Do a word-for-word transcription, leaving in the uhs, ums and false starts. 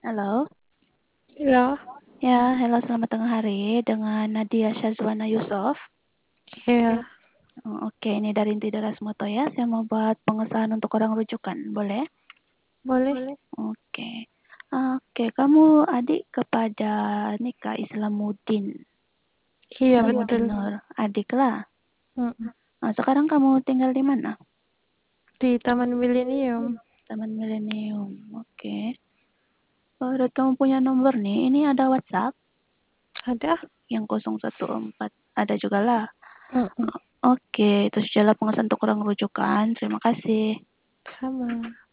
Halo. Iya. Ya, halo selamat tengah hari dengan Nadia Syazwana Yusof. Iya. Oh, Oke, ini dari Inti Darasmoto ya. Saya mau buat pengesahan untuk orang rujukan, boleh? Boleh. Oke. Oke, kamu adik kepada Nika Islamuddin. Iya, betul. Nur, adik lah. Mm. Nah, sekarang kamu tinggal di mana? Di Taman Milenium. Taman Milenium. Oke. Kalau kamu punya nomor nih, ini ada WhatsApp Ada? yang nol satu empat. Ada juga lah. Mm-mm. Oke, itu sajalah pengesahan untuk orang rujukan. Terima kasih. Sama.